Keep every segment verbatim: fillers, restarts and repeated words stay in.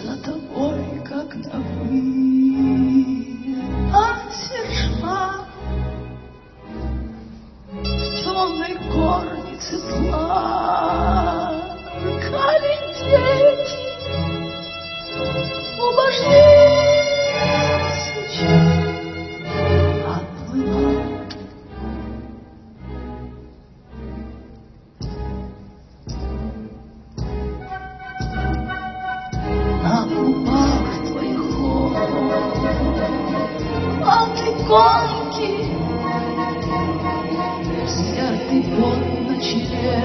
за тобой, как новые осершва в темной горнице плакали дети, убожденцы отплывают. На губах твоих алый конки, смертный пот на челе,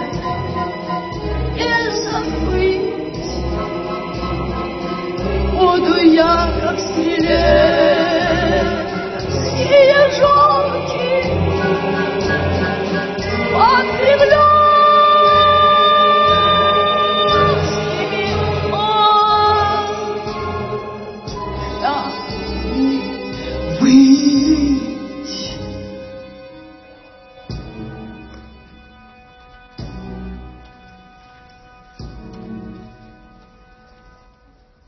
не забыть буду я, как стреле.